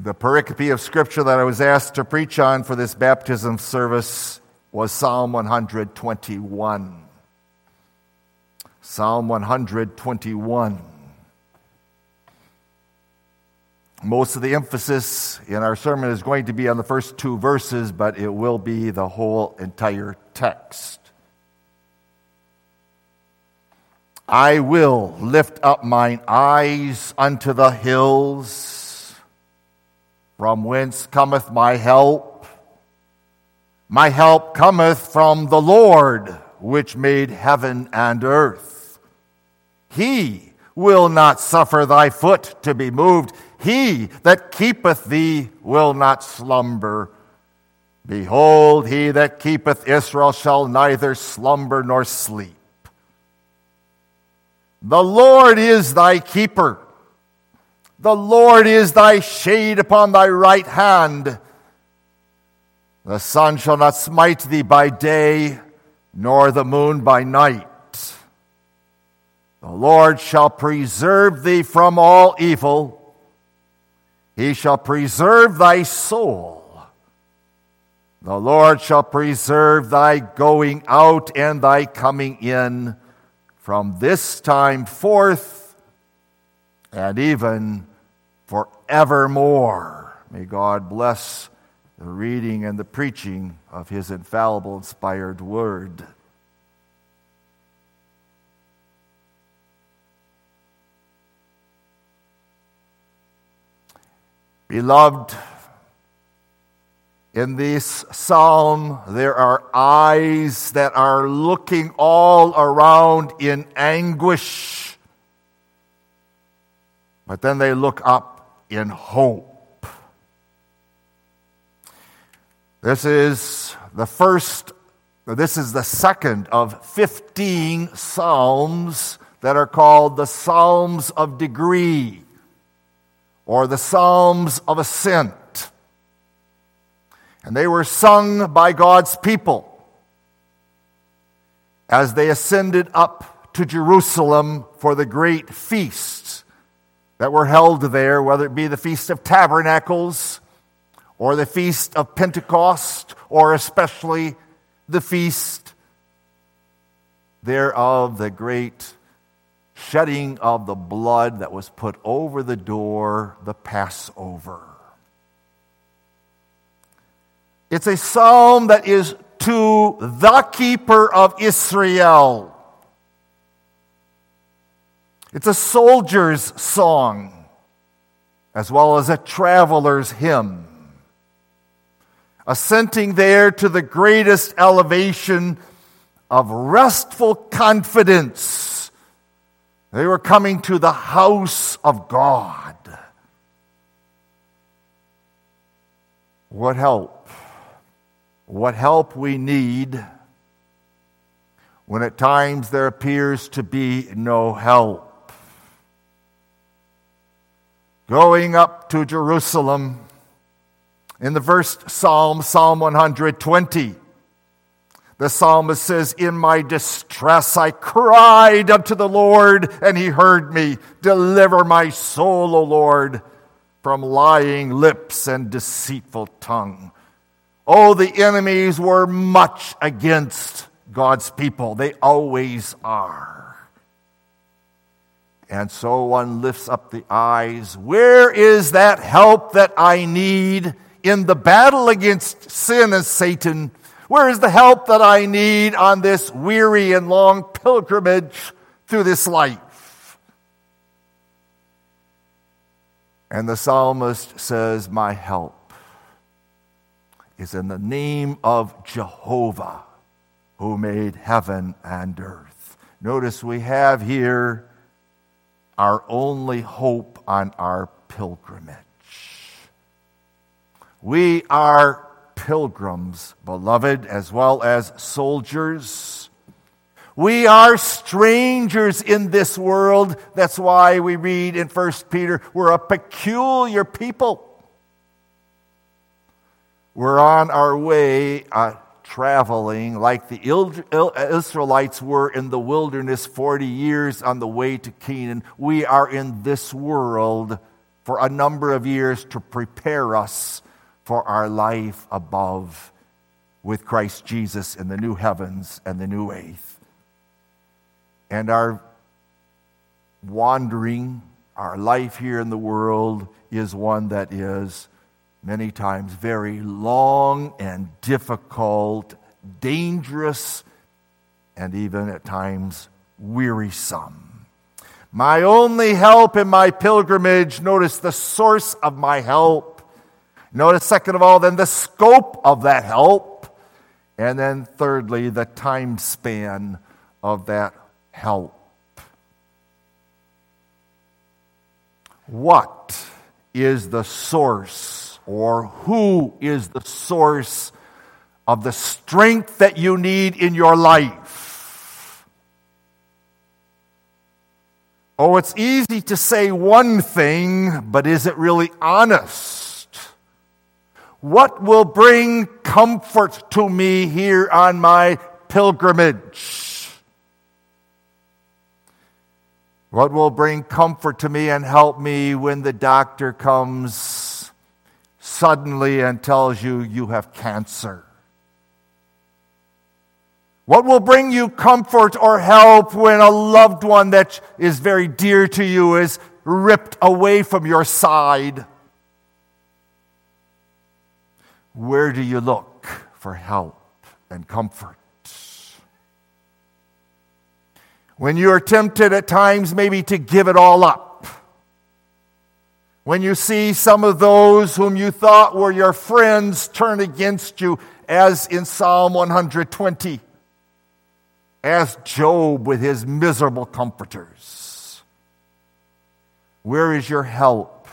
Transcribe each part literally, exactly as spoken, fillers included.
The pericope of Scripture that I was asked to preach on for this baptism service was Psalm one twenty-one. Psalm one twenty-one. Most of the emphasis in our sermon is going to be on the first two verses, but it will be the whole entire text. I will lift up mine eyes unto the hills, from whence cometh my help. My help cometh from the Lord, which made heaven and earth. He will not suffer thy foot to be moved. He that keepeth thee will not slumber. Behold, he that keepeth Israel shall neither slumber nor sleep. The Lord is thy keeper. The Lord is thy shade upon thy right hand. The sun shall not smite thee by day, nor the moon by night. The Lord shall preserve thee from all evil. He shall preserve thy soul. The Lord shall preserve thy going out and thy coming in from this time forth and even forevermore. May God bless the reading and the preaching of his infallible, inspired word. Beloved, in this psalm, there are eyes that are looking all around in anguish, but then they look up in hope. This is the first, this is the second of fifteen psalms that are called the Psalms of Degree, or the Psalms of Ascent. And they were sung by God's people as they ascended up to Jerusalem for the great feasts that were held there, whether it be the Feast of Tabernacles or the Feast of Pentecost, or especially the feast thereof, the great shedding of the blood that was put over the door, the Passover. It's a psalm that is to the keeper of Israel. It's a soldier's song, as well as a traveler's hymn, ascending there to the greatest elevation of restful confidence. They were coming to the house of God. What help? What help we need when at times there appears to be no help. Going up to Jerusalem, in the first psalm, Psalm one twenty, the psalmist says, "In my distress I cried unto the Lord, and he heard me. Deliver my soul, O Lord, from lying lips and deceitful tongue." Oh, the enemies were much against God's people. They always are. And so one lifts up the eyes. Where is that help that I need in the battle against sin and Satan? Where is the help that I need on this weary and long pilgrimage through this life? And the psalmist says, my help is in the name of Jehovah, who made heaven and earth. Notice we have here our only hope on our pilgrimage. We are pilgrims, beloved, as well as soldiers. We are strangers in this world. That's why we read in First Peter, we're a peculiar people. We're on our way uh, traveling like the Israelites were in the wilderness forty years on the way to Canaan. We are in this world for a number of years to prepare us for our life above with Christ Jesus in the new heavens and the new earth. And our wandering, our life here in the world is one that is many times very long and difficult, dangerous, and even at times wearisome. My only help in my pilgrimage, notice the source of my help. Notice, second of all, then the scope of that help. And then thirdly, the time span of that help. What is the source, or who is the source of the strength that you need in your life? Oh, it's easy to say one thing, but is it really honest? What will bring comfort to me here on my pilgrimage? What will bring comfort to me and help me when the doctor comes suddenly and tells you you have cancer? What will bring you comfort or help when a loved one that is very dear to you is ripped away from your side? Where do you look for help and comfort? When you are tempted at times maybe to give it all up. When you see some of those whom you thought were your friends turn against you, as in Psalm one hundred twenty. As Job with his miserable comforters. Where is your help?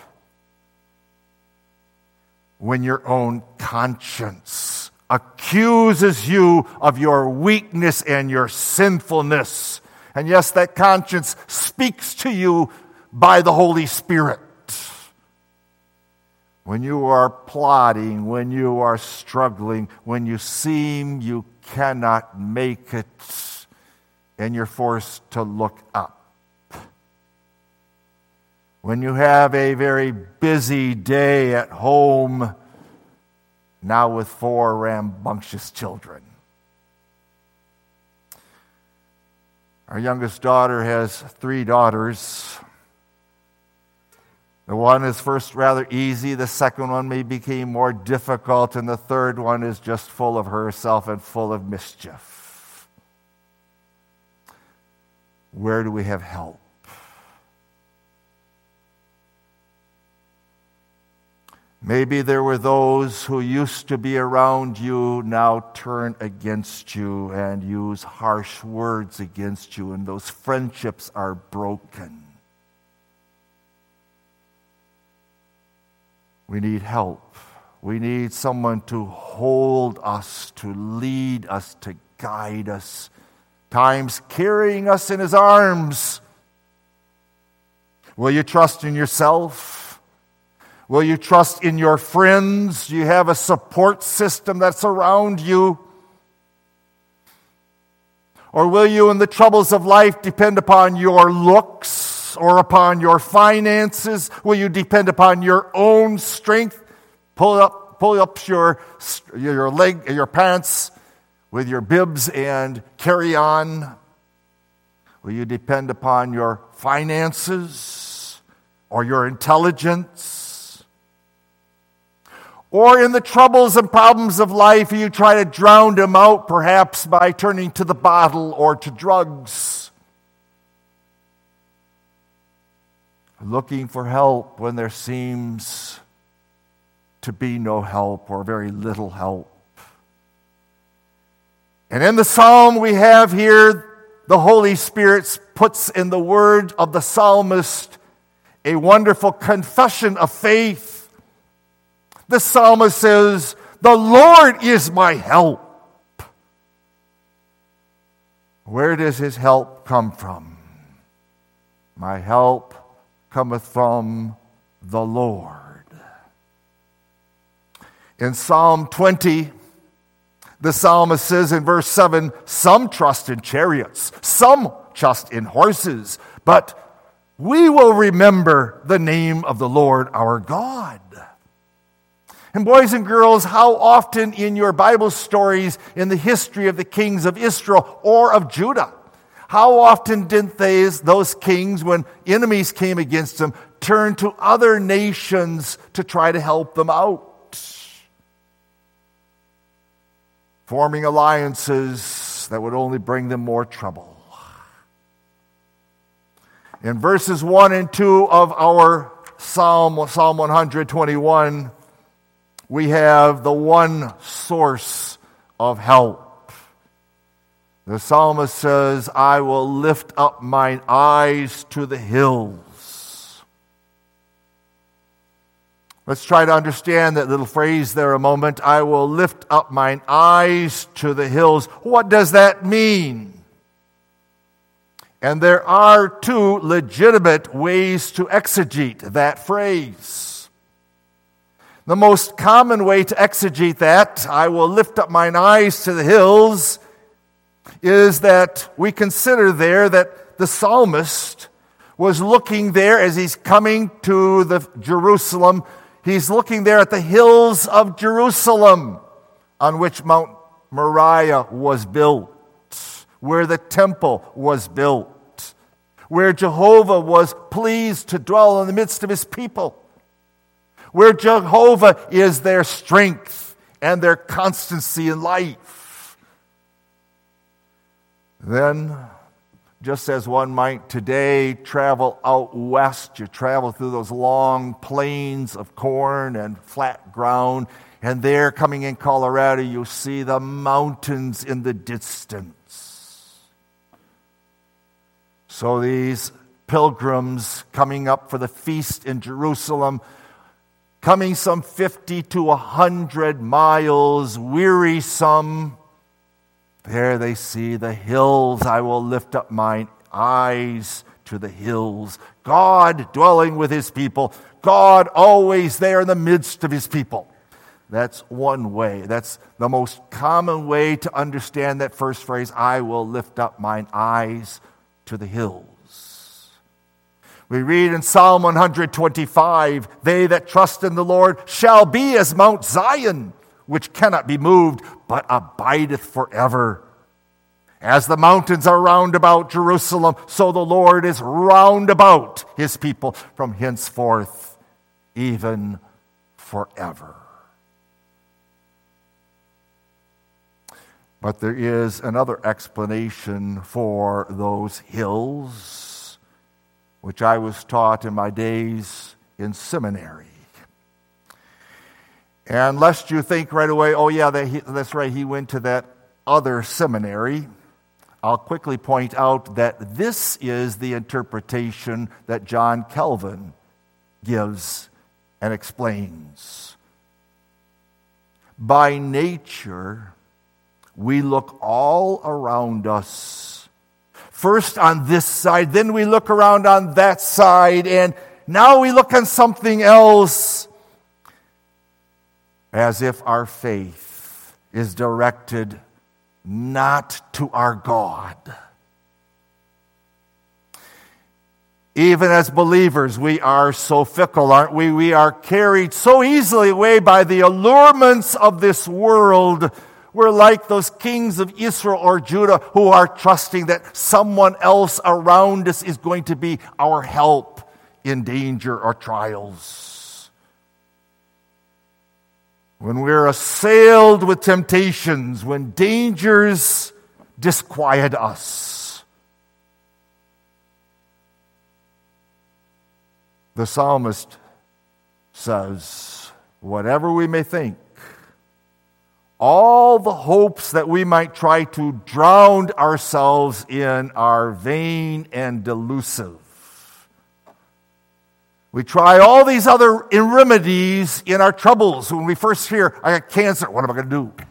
When your own conscience accuses you of your weakness and your sinfulness. And yes, that conscience speaks to you by the Holy Spirit. When you are plotting, when you are struggling, when you seem you cannot make it, and you're forced to look up. When you have a very busy day at home, now with four rambunctious children. Our youngest daughter has three daughters. The one is first rather easy, the second one may become more difficult, and the third one is just full of herself and full of mischief. Where do we have help? Maybe there were those who used to be around you, now turn against you and use harsh words against you, and those friendships are broken. We need help. We need someone to hold us, to lead us, to guide us, times carrying us in his arms. Will you trust in yourself? Will you trust in your friends? Do you have a support system that's around you? Or will you, in the troubles of life, depend upon your looks or upon your finances? Will you depend upon your own strength? Pull up, pull up your, your leg, your pants with your bibs and carry on. Will you depend upon your finances or your intelligence? Or in the troubles and problems of life, you try to drown them out, perhaps by turning to the bottle or to drugs. Looking for help when there seems to be no help or very little help. And in the psalm we have here, the Holy Spirit puts in the word of the psalmist a wonderful confession of faith. The psalmist says, "The Lord is my help." Where does his help come from? My help cometh from the Lord. In Psalm twenty, the psalmist says in verse seven, "Some trust in chariots, some trust in horses, but we will remember the name of the Lord our God. And boys and girls, how often in your Bible stories in the history of the kings of Israel or of Judah, how often did they, those kings, when enemies came against them, turn to other nations to try to help them out? Forming alliances that would only bring them more trouble. In verses one and two of our Psalm, Psalm one twenty-one, we have the one source of help. The psalmist says, I will lift up mine eyes to the hills. Let's try to understand that little phrase there a moment. I will lift up mine eyes to the hills. What does that mean? And there are two legitimate ways to exegete that phrase. The most common way to exegete that, I will lift up mine eyes to the hills, is that we consider there that the psalmist was looking there as he's coming to the Jerusalem. He's looking there at the hills of Jerusalem on which Mount Moriah was built, where the temple was built, where Jehovah was pleased to dwell in the midst of his people, where Jehovah is their strength and their constancy in life. Then, just as one might today travel out west, you travel through those long plains of corn and flat ground, and there, coming in Colorado, you see the mountains in the distance. So these pilgrims coming up for the feast in Jerusalem, coming some fifty to a hundred miles, wearisome, there they see the hills. I will lift up mine eyes to the hills. God dwelling with his people. God always there in the midst of his people. That's one way. That's the most common way to understand that first phrase, I will lift up mine eyes to the hills. We read in Psalm one twenty-five, they that trust in the Lord shall be as Mount Zion, which cannot be moved, but abideth forever. As the mountains are round about Jerusalem, so the Lord is round about his people from henceforth, even forever. But there is another explanation for those hills, which I was taught in my days in seminary. And lest you think right away, oh yeah, that's right, he went to that other seminary, I'll quickly point out that this is the interpretation that John Calvin gives and explains. By nature, we look all around us. First on this side, then we look around on that side, and now we look on something else, as if our faith is directed not to our God. Even as believers, we are so fickle, aren't we? We are carried so easily away by the allurements of this world. We're like those kings of Israel or Judah who are trusting that someone else around us is going to be our help in danger or trials. When we're assailed with temptations, when dangers disquiet us, the psalmist says, whatever we may think, all the hopes that we might try to drown ourselves in are vain and delusive. We try all these other remedies in our troubles. When we first hear, I got cancer, what am I going to do?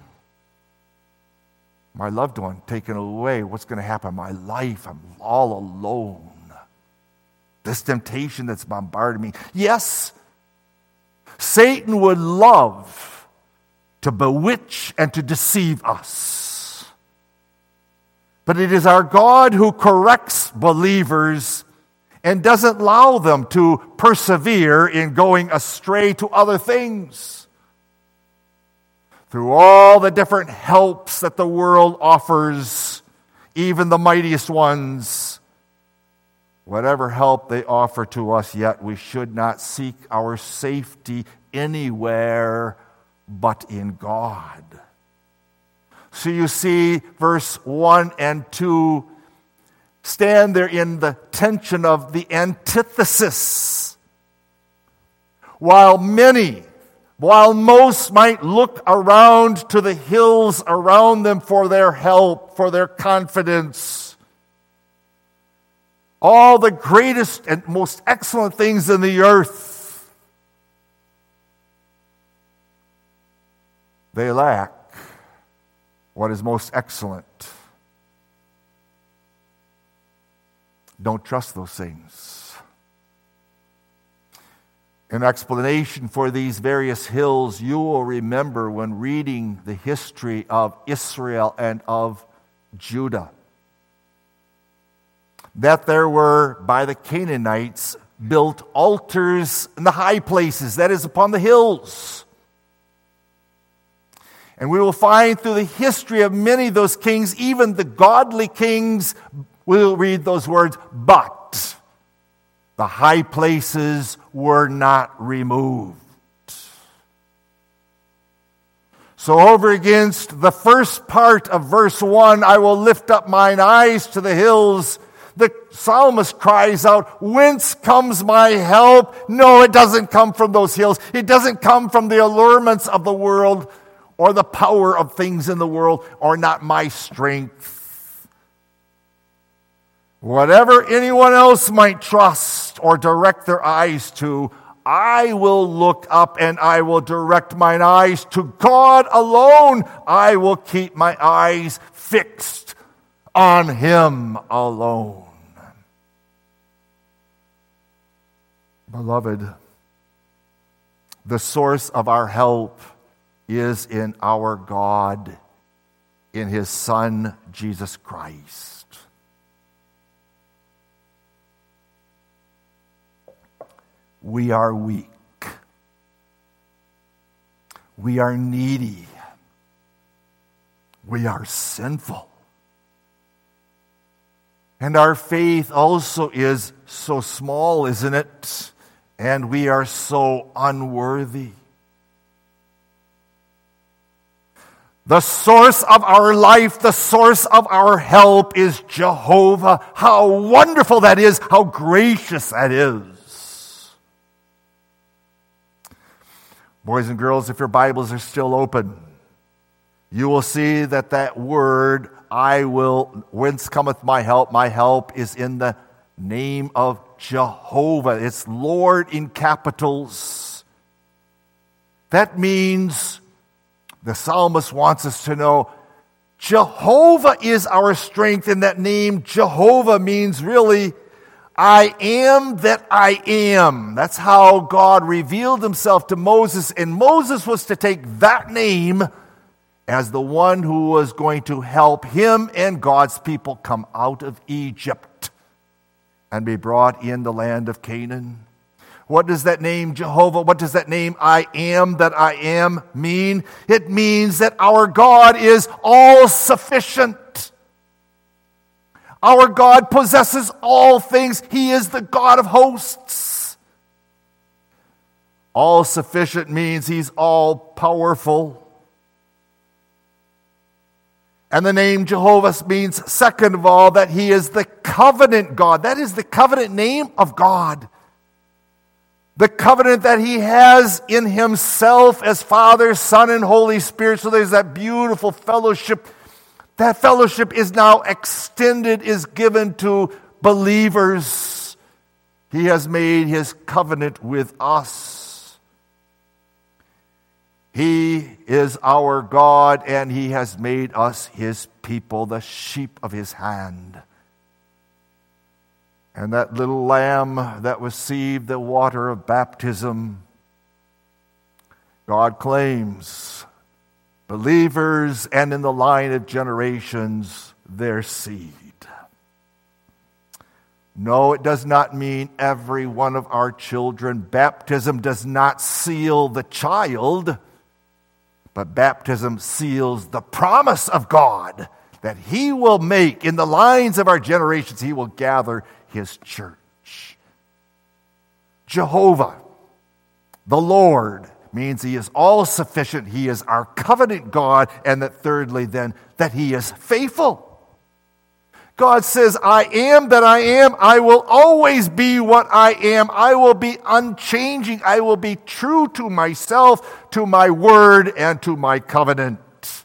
My loved one taken away, what's going to happen in my life? I'm all alone. This temptation that's bombarded me. Yes, Satan would love to bewitch and to deceive us. But it is our God who corrects believers and doesn't allow them to persevere in going astray to other things. Through all the different helps that the world offers, even the mightiest ones, whatever help they offer to us, yet we should not seek our safety anywhere but in God. So you see, verse one and two stand there in the tension of the antithesis. While many, while most might look around to the hills around them for their help, for their confidence, all the greatest and most excellent things in the earth, they lack what is most excellent. Don't trust those things. An explanation for these various hills, you will remember when reading the history of Israel and of Judah, that there were, by the Canaanites, built altars in the high places, that is, upon the hills. And we will find through the history of many of those kings, even the godly kings, we'll read those words, but the high places were not removed. So over against the first part of verse one, I will lift up mine eyes to the hills, the psalmist cries out, whence comes my help? No, it doesn't come from those hills. It doesn't come from the allurements of the world or the power of things in the world, or not my strength. Whatever anyone else might trust or direct their eyes to, I will look up and I will direct mine eyes to God alone. I will keep my eyes fixed on Him alone. Beloved, the source of our help is in our God, in His Son, Jesus Christ. We are weak. We are needy. We are sinful. And our faith also is so small, isn't it? And we are so unworthy. The source of our life, the source of our help is Jehovah. How wonderful that is, how gracious that is. Boys and girls, if your Bibles are still open, you will see that that word, I will, whence cometh my help? My help is in the name of Jehovah. It's Lord in capitals. That means the psalmist wants us to know Jehovah is our strength, and that name Jehovah means really, I am that I am. That's how God revealed Himself to Moses, and Moses was to take that name as the one who was going to help him and God's people come out of Egypt and be brought in the land of Canaan. What does that name Jehovah, what does that name I am that I am mean? It means that our God is all sufficient. Our God possesses all things. He is the God of hosts. All sufficient means He's all powerful. And the name Jehovah means, second of all, that He is the covenant God. That is the covenant name of God. The covenant that He has in Himself as Father, Son, and Holy Spirit. So there's that beautiful fellowship. That fellowship is now extended, is given to believers. He has made His covenant with us. He is our God, and He has made us His people, the sheep of His hand. And that little lamb that received the water of baptism, God claims believers and in the line of generations their seed. No, it does not mean every one of our children. Baptism does not seal the child, but baptism seals the promise of God that He will make in the lines of our generations. He will gather His church. Jehovah, the Lord, means He is all-sufficient. He is our covenant God. And that thirdly, then, that He is faithful. God says, I am that I am. I will always be what I am. I will be unchanging. I will be true to myself, to my word, and to my covenant.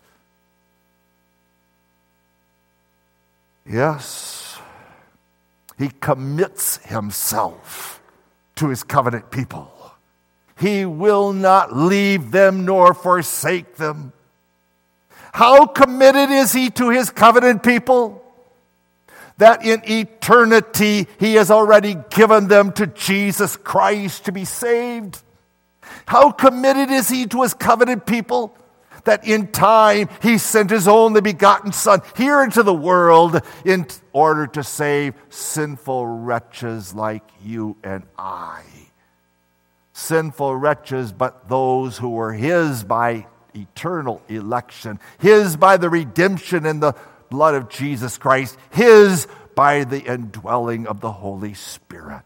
Yes, He commits Himself to His covenant people. He will not leave them nor forsake them. How committed is He to His covenant people? That in eternity He has already given them to Jesus Christ to be saved. How committed is He to His covenant people? That in time He sent His only begotten Son here into the world in order to save sinful wretches like you and I. Sinful wretches, but those who were His by eternal election, His by the redemption in the blood of Jesus Christ, His by the indwelling of the Holy Spirit.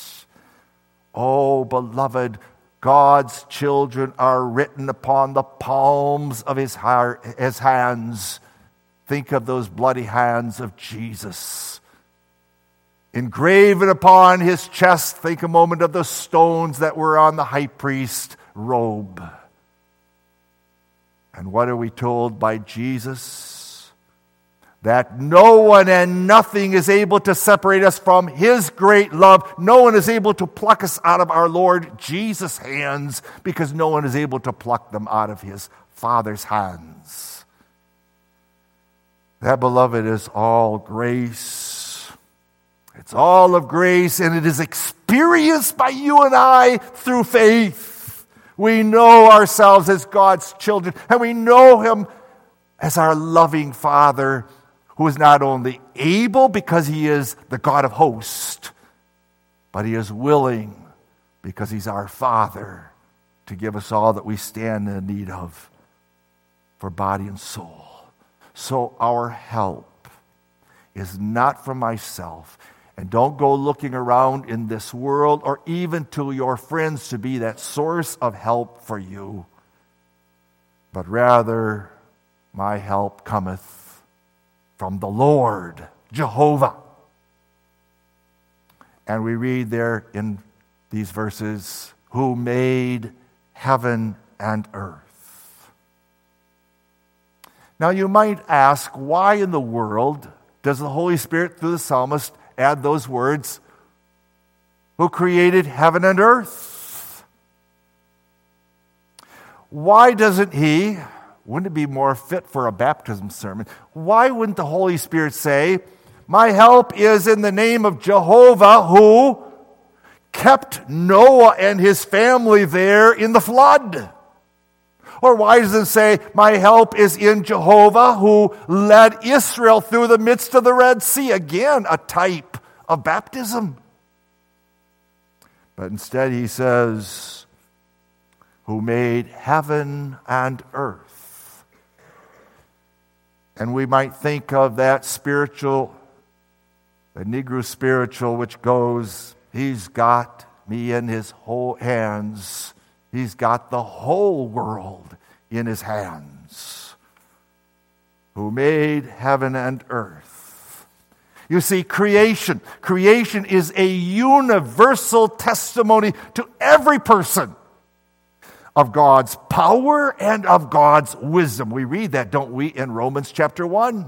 Oh, beloved, God's children are written upon the palms of His, heart, his hands. Think of those bloody hands of Jesus. Engraven upon His chest, think a moment of the stones that were on the high priest's robe. And what are we told by Jesus? That no one and nothing is able to separate us from His great love. No one is able to pluck us out of our Lord Jesus' hands, because no one is able to pluck them out of His Father's hands. That, beloved, is all grace. It's all of grace, and it is experienced by you and I through faith. We know ourselves as God's children, and we know Him as our loving Father, who is not only able because He is the God of hosts, but He is willing because He's our Father to give us all that we stand in need of for body and soul. So our help is not from myself. And don't go looking around in this world or even to your friends to be that source of help for you. But rather, my help cometh from the Lord, Jehovah. And we read there in these verses, who made heaven and earth. Now you might ask, why in the world does the Holy Spirit, through the psalmist, add those words, who created heaven and earth? Why doesn't He, wouldn't it be more fit for a baptism sermon, why wouldn't the Holy Spirit say, my help is in the name of Jehovah, who kept Noah and his family there in the flood? Or why does it say, my help is in Jehovah, who led Israel through the midst of the Red Sea? Again, a type of baptism. But instead He says, who made heaven and earth. And we might think of that spiritual, the Negro spiritual, which goes, He's got me in His whole hands. He's got the whole world in His hands. Who made heaven and earth. You see, creation. Creation is a universal testimony to every person of God's power and of God's wisdom. We read that, don't we, in Romans chapter one.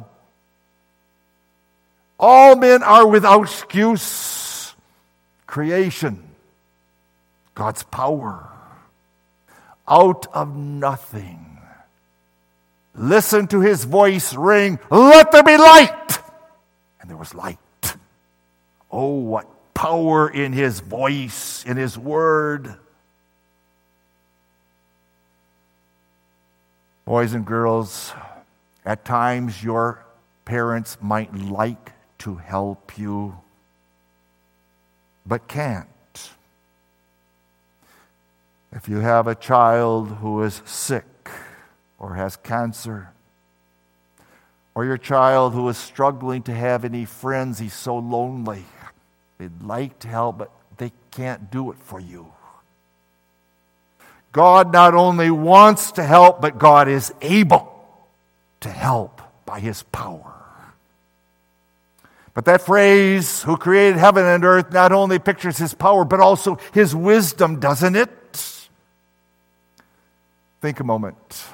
All men are without excuse. Creation. God's power. Out of nothing. Listen to His voice ring, let there be light. And there was light. Oh, what power in His voice, in His word. Boys and girls, at times your parents might like to help you. but can't. If you have a child who is sick or has cancer, or your child who is struggling to have any friends, he's so lonely, they'd like to help, but they can't do it for you. God not only wants to help, but God is able to help by His power. But that phrase, who created heaven and earth, not only pictures His power, but also His wisdom, doesn't it? Think a moment.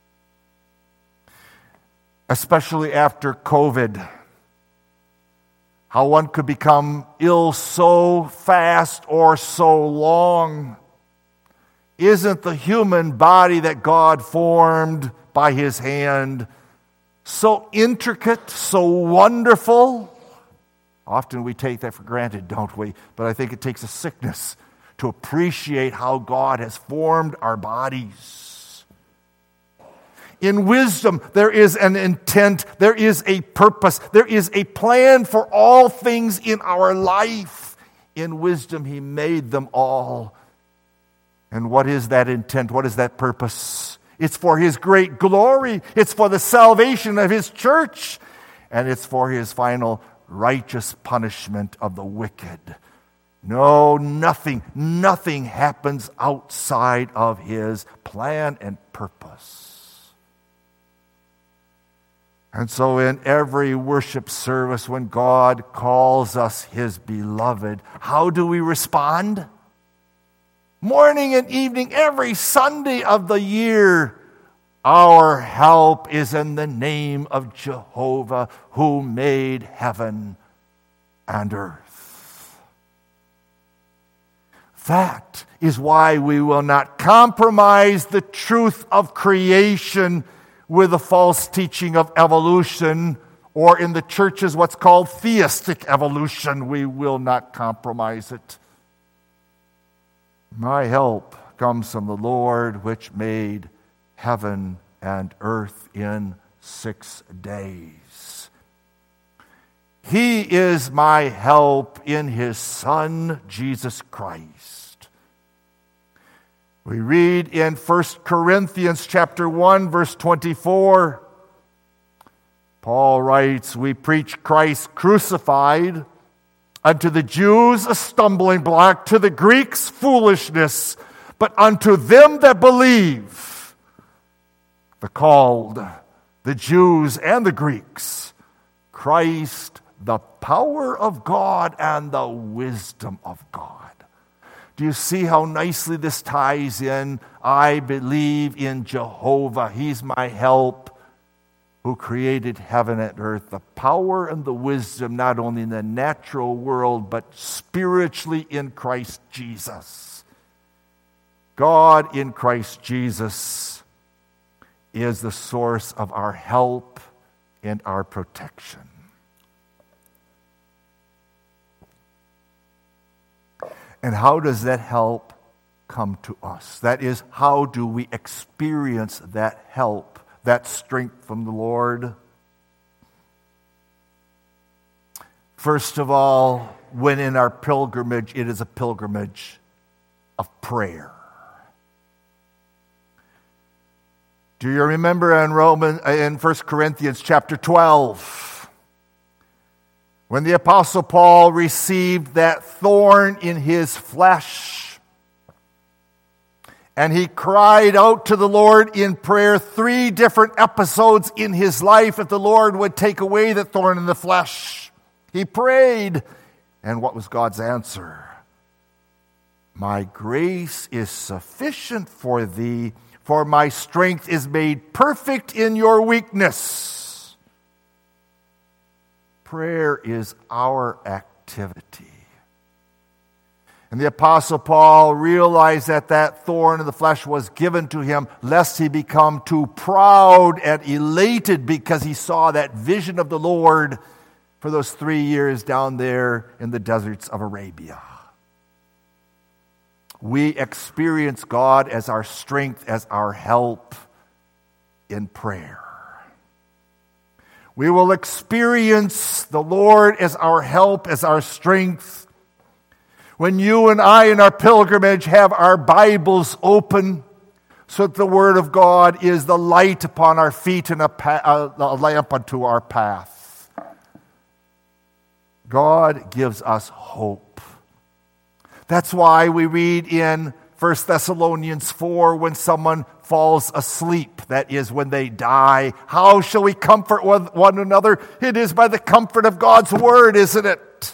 Especially after COVID, how one could become ill so fast or so long. Isn't the human body that God formed by His hand so intricate, so wonderful? Often we take that for granted, don't we? But I think it takes a sickness to appreciate how God has formed our bodies. In wisdom, there is an intent, there is a purpose, there is a plan for all things in our life. In wisdom, He made them all. And what is that intent? What is that purpose? It's for His great glory. It's for the salvation of His church. And it's for His final righteous punishment of the wicked. No, nothing, nothing happens outside of His plan and purpose. And so in every worship service, when God calls us His beloved, how do we respond? Morning and evening, every Sunday of the year, our help is in the name of Jehovah, who made heaven and earth. That is why we will not compromise the truth of creation with the false teaching of evolution, or in the churches what's called theistic evolution. We will not compromise it. My help comes from the Lord, which made heaven and earth in six days. He is my help in His Son, Jesus Christ. We read in First Corinthians chapter one, verse twenty-four, Paul writes, we preach Christ crucified, unto the Jews a stumbling block, to the Greeks foolishness, but unto them that believe, the called, the Jews and the Greeks, Christ, the power of God and the wisdom of God. Do you see how nicely this ties in? I believe in Jehovah. He's my help, who created heaven and earth, the power and the wisdom, not only in the natural world, but spiritually in Christ Jesus. God in Christ Jesus is the source of our help and our protection. And how does that help come to us? That is, how do we experience that help, that strength from the Lord? First of all, when in our pilgrimage, it is a pilgrimage of prayer. Do you remember in Roman in First Corinthians chapter twelve, when the Apostle Paul received that thorn in his flesh, and he cried out to the Lord in prayer, three different episodes in his life, if the Lord would take away the thorn in the flesh. He prayed, and what was God's answer? My grace is sufficient for thee, for my strength is made perfect in your weakness. Prayer is our activity. And the Apostle Paul realized that that thorn in the flesh was given to him lest he become too proud and elated, because he saw that vision of the Lord for those three years down there in the deserts of Arabia. We experience God as our strength, as our help in prayer. We will experience the Lord as our help, as our strength, When you and I in our pilgrimage have our Bibles open, so that the Word of God is the light upon our feet and a, pa- a lamp unto our path. God gives us hope. That's why we read in First Thessalonians four, when someone falls asleep, that is, when they die, how shall we comfort one another? It is by the comfort of God's Word, isn't it?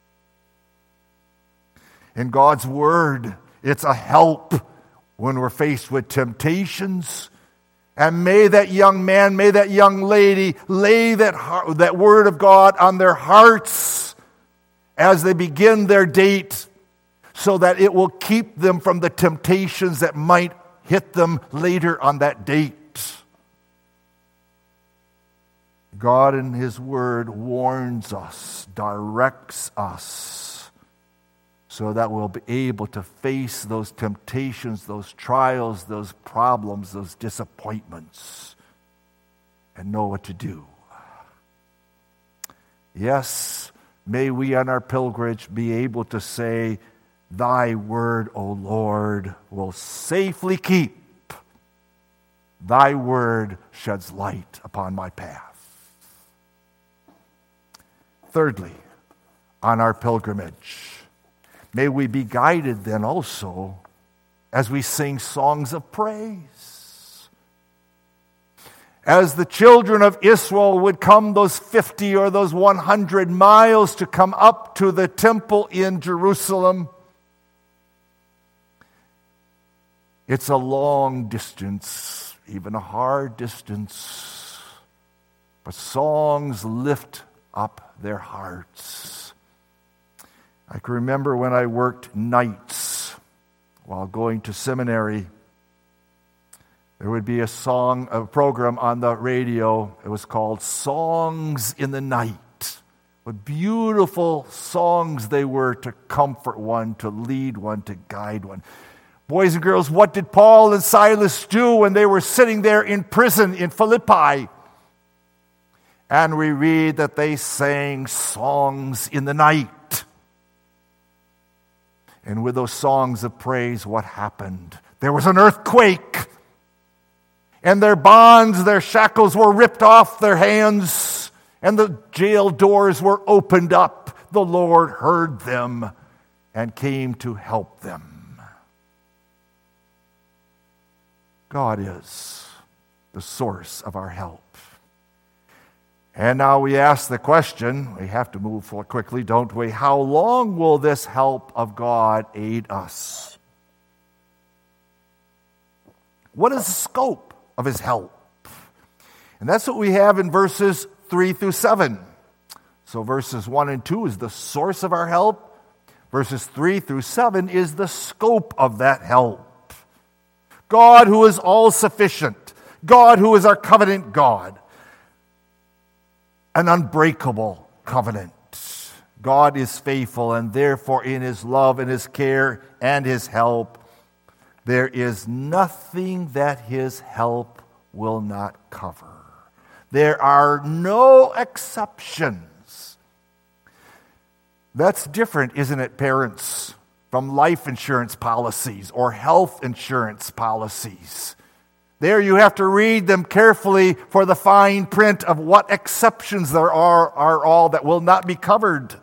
In God's Word, it's a help when we're faced with temptations. And may that young man, may that young lady lay that, heart, that Word of God on their hearts as they begin their date, so that it will keep them from the temptations that might hit them later on that date. God in His Word warns us, directs us, so that we'll be able to face those temptations, those trials, those problems, those disappointments, and know what to do. Yes, may we on our pilgrimage be able to say, Thy word, O Lord, will safely keep. Thy word sheds light upon my path. Thirdly, on our pilgrimage, may we be guided then also as we sing songs of praise. As the children of Israel would come those fifty or those one hundred miles to come up to the temple in Jerusalem, it's a long distance, even a hard distance, but songs lift up their hearts. I can remember when I worked nights while going to seminary, there would be a song, a program on the radio. It was called Songs in the Night. What beautiful songs they were to comfort one, to lead one, to guide one. Boys and girls, what did Paul and Silas do when they were sitting there in prison in Philippi? And we read that they sang songs in the night. And with those songs of praise, what happened? There was an earthquake. And their bonds, their shackles were ripped off their hands. And the jail doors were opened up. The Lord heard them and came to help them. God is the source of our help. And now we ask the question, we have to move quickly, don't we? How long will this help of God aid us? What is the scope of His help? And that's what we have in verses three through seven. So verses one and two is the source of our help. Verses three through seven is the scope of that help. God who is all-sufficient. God who is our covenant God. An unbreakable covenant. God is faithful, and therefore in His love and His care and His help, there is nothing that His help will not cover. There are no exceptions. That's different, isn't it, parents? From life insurance policies or health insurance policies. There you have to read them carefully for the fine print of what exceptions there are, are all that will not be covered.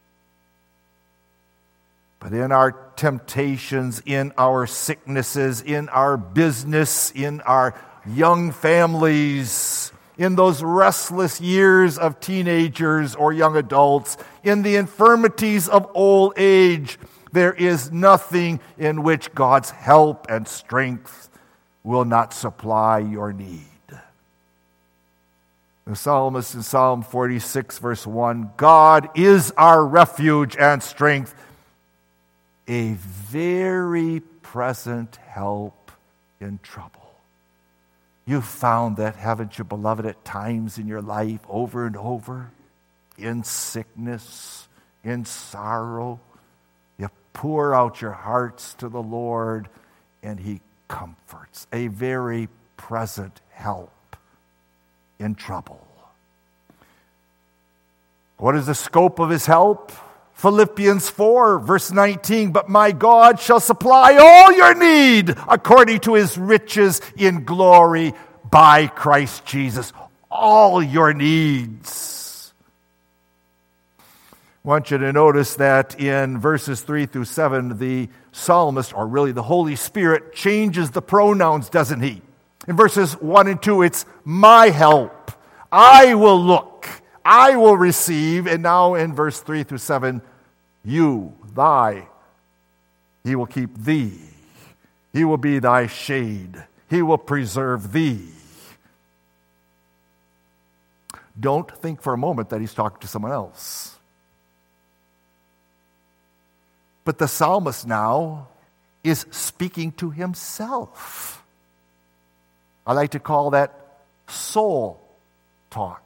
But in our temptations, in our sicknesses, in our business, in our young families, in those restless years of teenagers or young adults, in the infirmities of old age, there is nothing in which God's help and strength will not supply your need. The psalmist in Psalm forty-six, verse one, God is our refuge and strength, a very present help in trouble. You've found that, haven't you, beloved, at times in your life, over and over, in sickness, in sorrow. You pour out your hearts to the Lord, and He comforts. A very present help in trouble. What is the scope of His help? Philippians four, verse nineteen, but my God shall supply all your need according to his riches in glory by Christ Jesus. All your needs. I want you to notice that in verses three through seven, the psalmist, or really the Holy Spirit, changes the pronouns, doesn't he? In verses one and two, it's my help. I will look. I will receive. And now in verse three through seven, you, thy, he will keep thee. He will be thy shade. He will preserve thee. Don't think for a moment that he's talking to someone else. But the psalmist now is speaking to himself. I like to call that soul talk.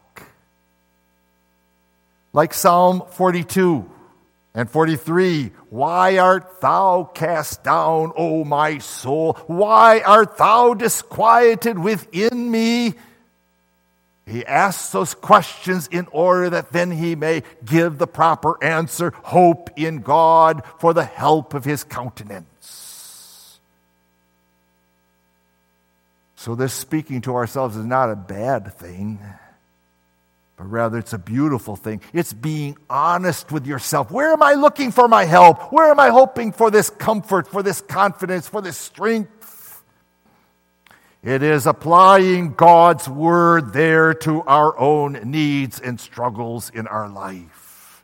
Like Psalm forty-two and forty-three, why art thou cast down, O my soul? Why art thou disquieted within me? He asks those questions in order that then he may give the proper answer, hope in God for the help of his countenance. So this speaking to ourselves is not a bad thing, but rather it's a beautiful thing. It's being honest with yourself. Where am I looking for my help? Where am I hoping for this comfort, for this confidence, for this strength? It is applying God's word there to our own needs and struggles in our life.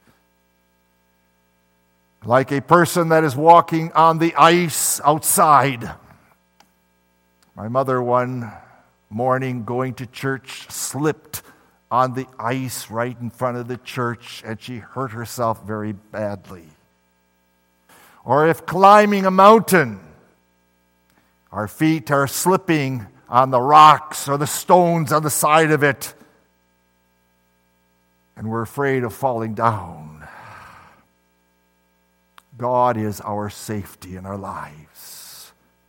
Like a person that is walking on the ice outside. My mother one morning going to church slipped on the ice right in front of the church, and she hurt herself very badly. Or if climbing a mountain, our feet are slipping on the rocks or the stones on the side of it, and we're afraid of falling down. God is our safety in our lives.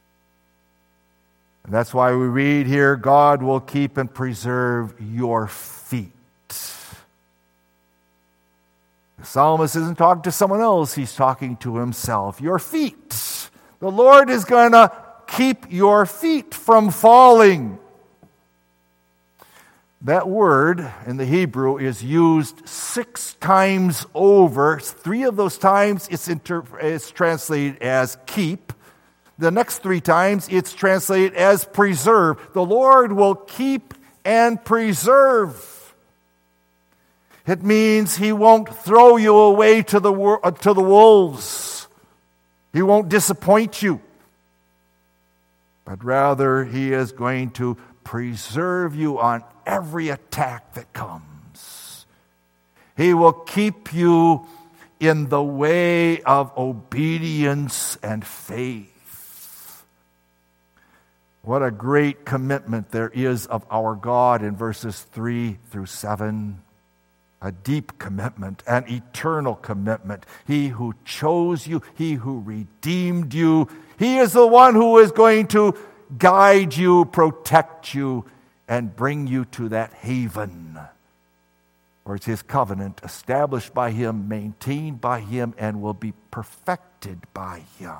And that's why we read here, God will keep and preserve your feet. The psalmist isn't talking to someone else, he's talking to himself. Your feet. The Lord is going to keep your feet from falling. That word in the Hebrew is used six times over. Three of those times it's, inter- it's translated as keep. The next three times it's translated as preserve. The Lord will keep and preserve. It means he won't throw you away to the, wor- to the wolves. He won't disappoint you. But rather, he is going to preserve you on every attack that comes. He will keep you in the way of obedience and faith. What a great commitment there is of our God in verses three through seven. A deep commitment, an eternal commitment. He who chose you, he who redeemed you, he is the one who is going to guide you, protect you, and bring you to that haven where it's his covenant established by him, maintained by him, and will be perfected by him.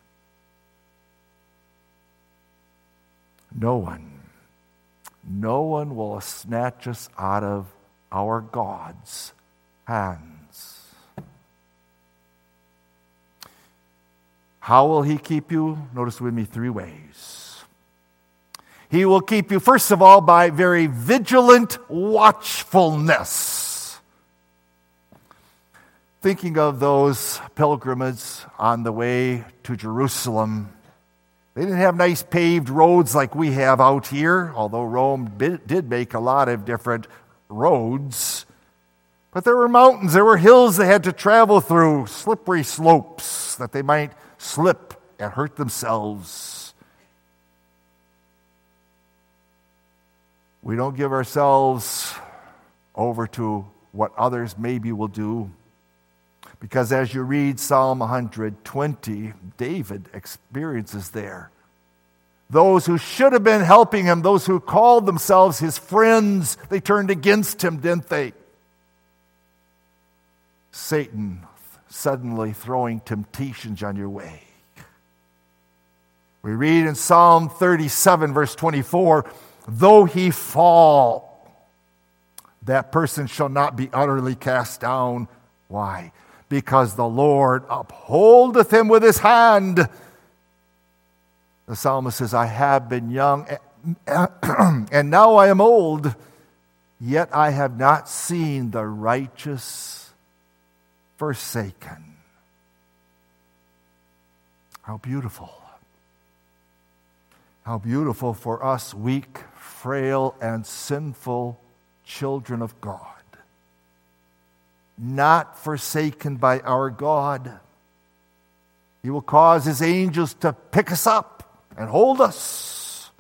No one, no one will snatch us out of our God's hands. How will he keep you? Notice with me three ways. He will keep you, first of all, by very vigilant watchfulness. Thinking of those pilgrims on the way to Jerusalem, they didn't have nice paved roads like we have out here, although Rome did make a lot of different roads. But there were mountains, there were hills they had to travel through, slippery slopes that they might slip and hurt themselves. We don't give ourselves over to what others maybe will do, because as you read Psalm one hundred twenty, David experiences there. Those who should have been helping him, those who called themselves his friends, they turned against him, didn't they? Satan suddenly throwing temptations on your way. We read in Psalm thirty-seven, verse twenty-four, though he fall, that person shall not be utterly cast down. Why? Because the Lord upholdeth him with his hand. The psalmist says, I have been young, and now I am old, yet I have not seen the righteous forsaken. How beautiful. How beautiful for us weak, frail, and sinful children of God. Not forsaken by our God. He will cause his angels to pick us up and hold us.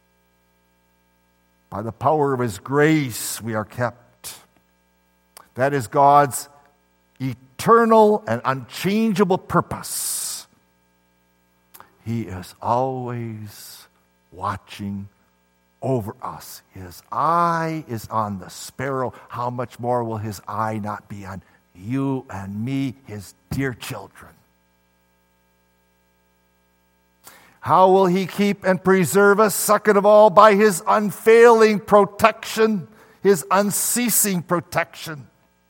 By the power of his grace we are kept. That is God's eternal and unchangeable purpose. He is always watching over us. His eye is on the sparrow. How much more will his eye not be on you and me, his dear children? How will he keep and preserve us? Second of all, by his unfailing protection, his unceasing protection.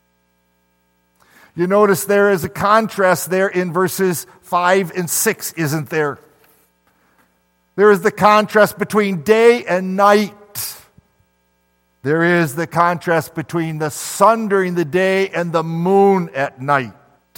You notice there is a contrast there in verses five and six, isn't there? There is the contrast between day and night. There is the contrast between the sun during the day and the moon at night.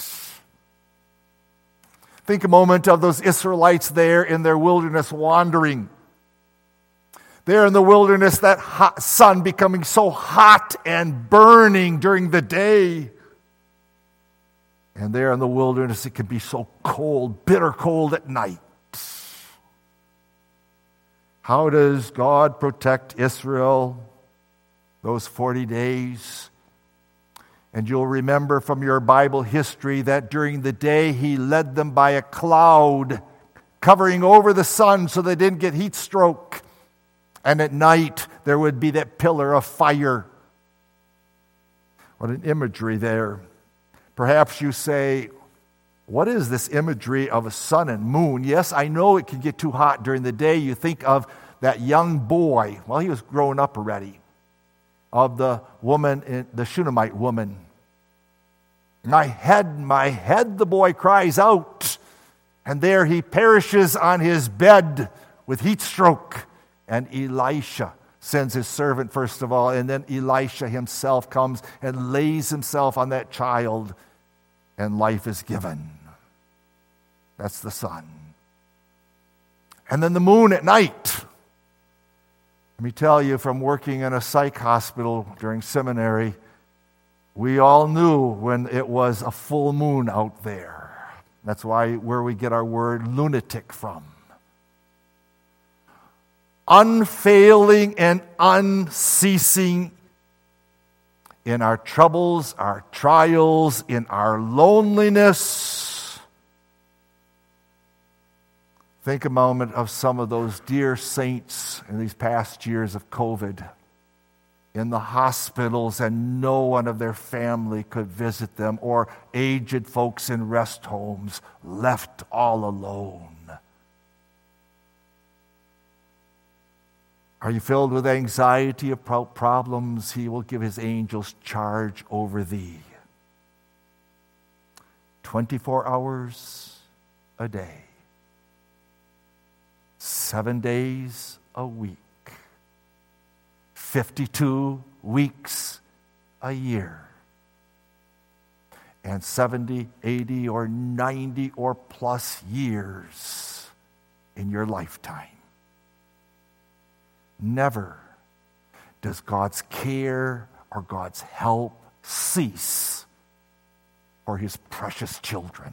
Think a moment of those Israelites there in their wilderness wandering. There in the wilderness, that hot sun becoming so hot and burning during the day. And there in the wilderness, it can be so cold, bitter cold at night. How does God protect Israel those forty days? And you'll remember from your Bible history that during the day he led them by a cloud covering over the sun so they didn't get heat stroke. And at night there would be that pillar of fire. What an imagery there. Perhaps you say, what is this imagery of a sun and moon? Yes, I know it can get too hot during the day. You think of that young boy. Well, he was growing up already. Of the woman, the Shunammite woman. My head, my head, the boy cries out. And there he perishes on his bed with heat stroke. And Elisha sends his servant first of all. And then Elisha himself comes and lays himself on that child. And life is given. That's the sun. And then the moon at night. Let me tell you, from working in a psych hospital during seminary, we all knew when it was a full moon out there. That's why where we get our word lunatic from. Unfailing and unceasing in our troubles, our trials, in our loneliness. Think a moment of some of those dear saints in these past years of COVID in the hospitals, and no one of their family could visit them, or aged folks in rest homes left all alone. Are you filled with anxiety about problems? He will give his angels charge over thee. twenty-four hours a day. Seven days a week. fifty-two weeks a year. And seventy, eighty, or ninety or plus years in your lifetime. Never does God's care or God's help cease for his precious children.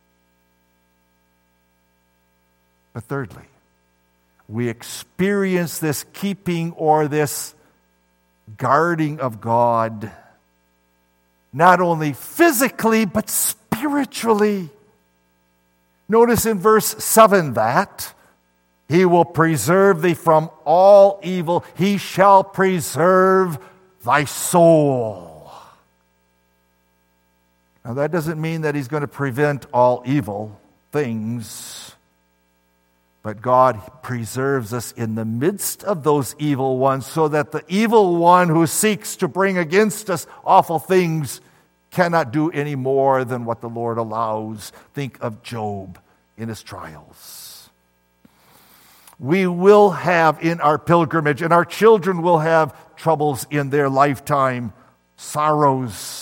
But thirdly, we experience this keeping or this guarding of God not only physically but spiritually. Notice in verse seven that he will preserve thee from all evil. He shall preserve thy soul. Now, that doesn't mean that he's going to prevent all evil things, but God preserves us in the midst of those evil ones so that the evil one who seeks to bring against us awful things cannot do any more than what the Lord allows. Think of Job in his trials. We will have in our pilgrimage, and our children will have troubles in their lifetime, sorrows.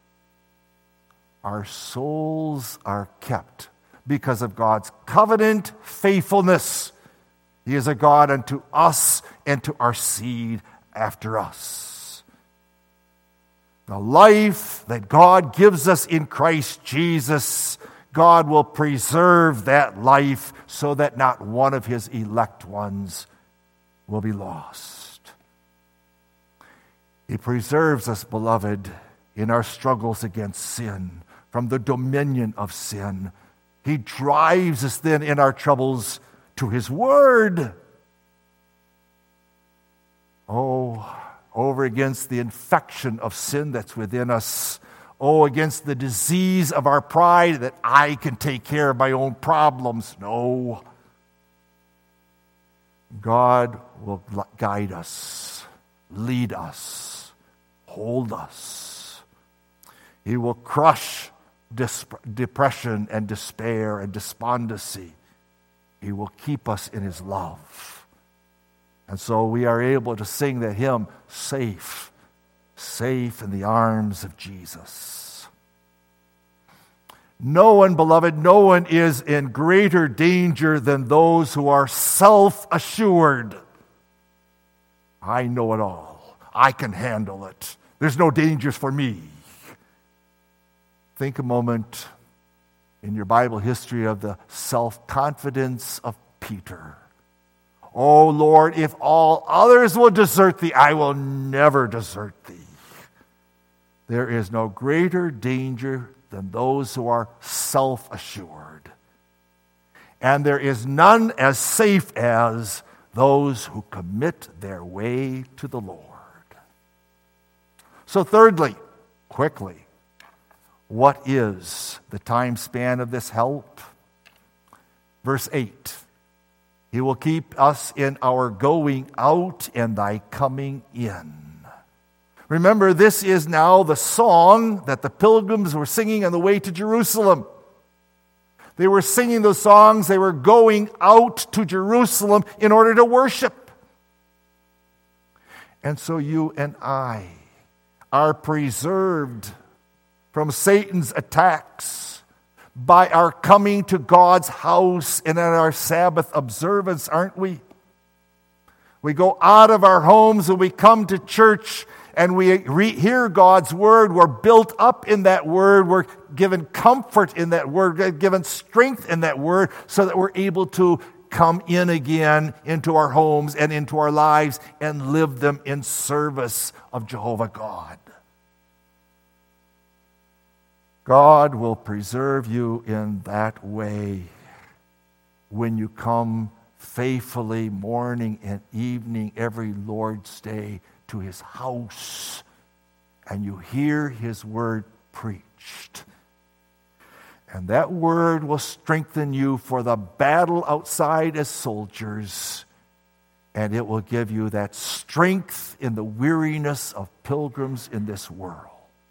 Our souls are kept because of God's covenant faithfulness. He is a God unto us and to our seed after us. The life that God gives us in Christ Jesus, God will preserve that life so that not one of his elect ones will be lost. He preserves us, beloved, in our struggles against sin, from the dominion of sin. He drives us then in our troubles to his word. Oh, over against the infection of sin that's within us. Oh, against the disease of our pride that I can take care of my own problems. No. God will guide us, lead us, hold us. He will crush depression and despair and despondency. He will keep us in his love. And so we are able to sing the hymn, Safe, Safe in the Arms of Jesus. No one, beloved, no one is in greater danger than those who are self-assured. I know it all. I can handle it. There's no dangers for me. Think a moment in your Bible history of the self-confidence of Peter. Oh, Lord, if all others will desert thee, I will never desert thee. There is no greater danger than those who are self-assured. And there is none as safe as those who commit their way to the Lord. So thirdly, quickly, what is the time span of this help? Verse eight. He will keep us in our going out and thy coming in. Remember, this is now the song that the pilgrims were singing on the way to Jerusalem. They were singing those songs. They were going out to Jerusalem in order to worship. And so you and I are preserved from Satan's attacks by our coming to God's house and at our Sabbath observance, aren't we? We go out of our homes and we come to church and we re- hear God's word. We're built up in that word. We're given comfort in that word, we're given strength in that word so that we're able to come in again into our homes and into our lives and live them in service of Jehovah God. God will preserve you in that way when you come faithfully morning and evening every Lord's Day to his house and you hear his word preached. And that word will strengthen you for the battle outside as soldiers, and it will give you that strength in the weariness of pilgrims in this world.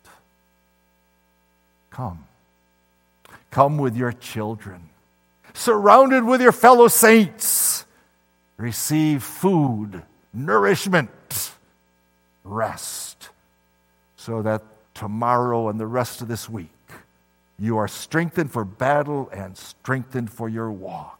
Come. Come with your children. Surrounded with your fellow saints. Receive food, nourishment, rest. So that tomorrow and the rest of this week, you are strengthened for battle and strengthened for your walk.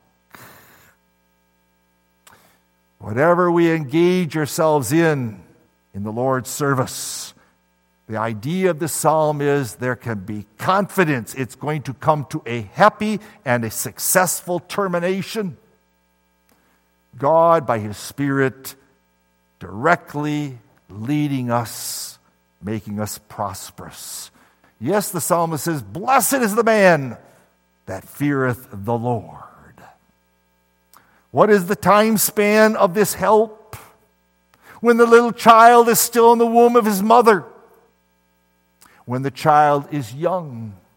Whatever we engage ourselves in, in the Lord's service, the idea of the psalm is there can be confidence. It's going to come to a happy and a successful termination. God, by his Spirit, directly leading us, making us prosperous. Yes, the psalmist says, blessed is the man that feareth the Lord. What is the time span of this help? When the little child is still in the womb of his mother. When the child is young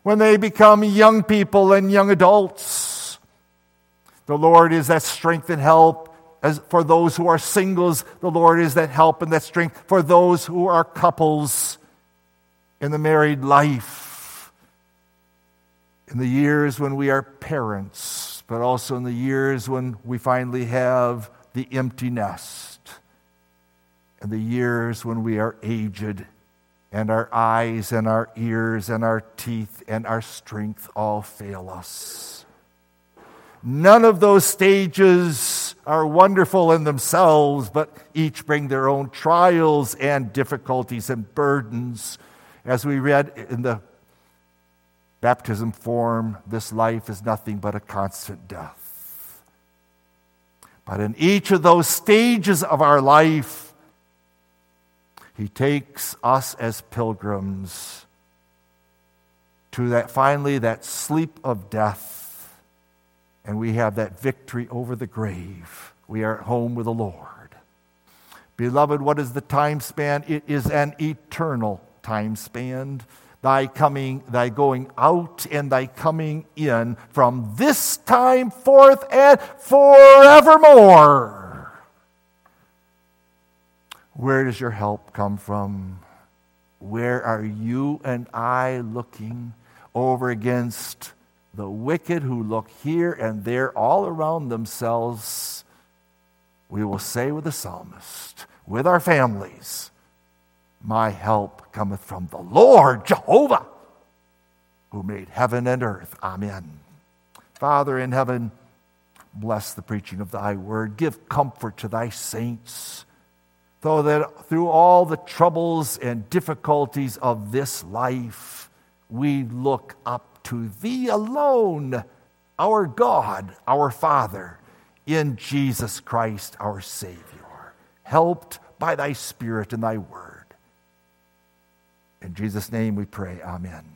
when they become young people and young adults. The Lord is that strength and help as for those who are singles. The Lord is that help and that strength for those who are couples in the married life. In the years when we are parents, but also in the years when we finally have the empty nest. And the years when we are aged and our eyes and our ears and our teeth and our strength all fail us. None of those stages are wonderful in themselves, but each bring their own trials and difficulties and burdens. As we read in the baptism form, this life is nothing but a constant death. But in each of those stages of our life, He takes us as pilgrims to that finally that sleep of death, and we have that victory over the grave. We are at home with the Lord. Beloved, what is the time span? It is an eternal time span. Thy coming, thy going out, and thy coming in from this time forth and forevermore. Where does your help come from? Where are you and I looking? Over against the wicked who look here and there all around themselves. We will say with the psalmist, with our families, my help cometh from the Lord Jehovah, who made heaven and earth. Amen. Father in heaven, bless the preaching of thy word. Give comfort to thy saints, so that through all the troubles and difficulties of this life, we look up to thee alone, our God, our Father, in Jesus Christ, our Savior, helped by thy Spirit and thy word. In Jesus' name we pray, amen.